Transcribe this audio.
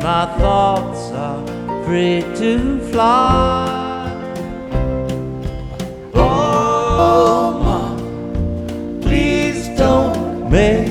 my thoughts are free to fly. Oh, Ma, please don't make